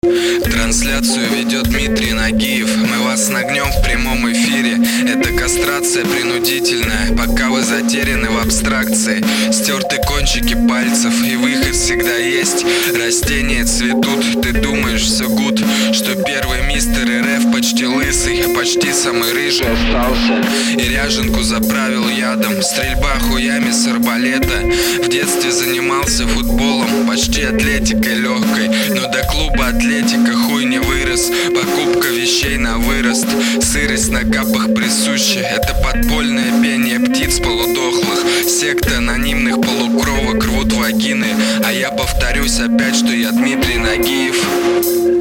Трансляцию ведет Дмитрий Нагиев. Мы вас нагнем в прямом эфире. Это кастрация принудительная, пока вы затеряны в абстракции. Стерты кончики пальцев, и выход всегда есть. Растения цветут, ты думаешь все гуд, что первый мистер РФ почти лысый, почти самый рыжий остался. И ряженку заправил ядом. Стрельба хуями с арбалета. В детстве занимался футболом, почти атлетикой легкой, но до клуба атлетика хуй не вырос. Покупка вещей на вырост. Сырость на капах присуща. Это подпольное пение птиц полудохлых. Секта анонимных полукровок рвут вагины. А я повторюсь опять, что я Дмитрий Нагиев.